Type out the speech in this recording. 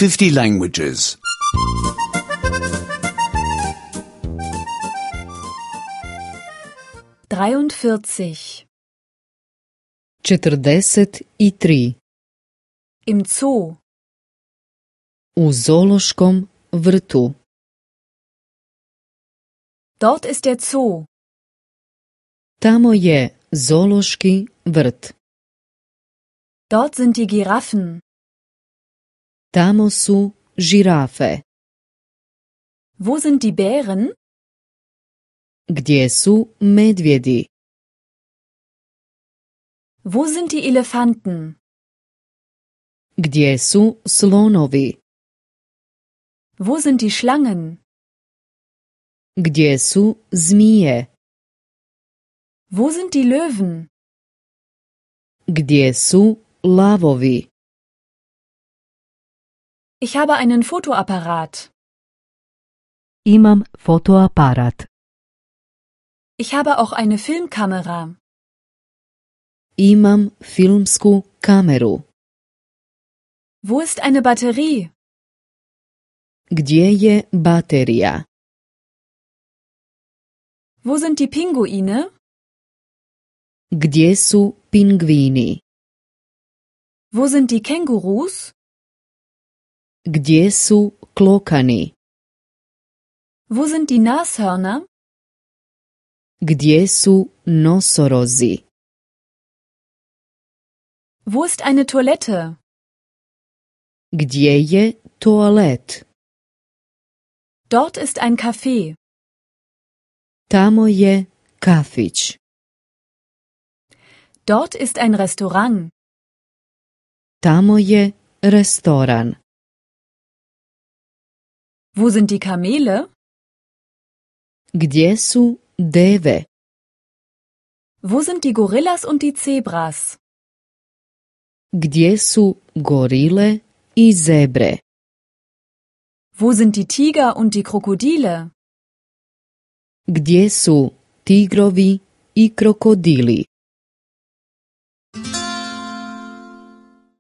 50 languages. 43. 43. Im Zoo. U zoološkom vrtu. Dort ist der Zoo. Tamo je zoološki vrt. Dort sind die Giraffen. Tamo su žirafe. Wo sind die Bären? Gdje su medvjedi? Wo sind die Elefanten? Gdje su slonovi? Wo sind die Schlangen? Gdje su zmije? Wo sind die Löwen? Gdje su lavovi? Ich habe einen Fotoapparat. Imam fotoaparat. Ich habe auch eine Filmkamera. Imam filmsku kameru. Wo ist eine Batterie? Gdje je baterija? Wo sind die Pinguine? Gdje su pingvini? Wo sind die Kängurus? Gdje su klokani? Wo sind die Nashörner? Gdje su nosorozi? Wo ist eine Toilette? Gdje je toalet? Dort ist ein Café. Tamo je kafić. Dort ist ein Restaurant. Tamo je restoran. Wo sind die Kamele? Gdje su deve? Wo sind die Gorillas und die Zebras? Gdje su gorile i zebre? Wo sind die Tiger und die Krokodile? Gdje su tigrovi i krokodili?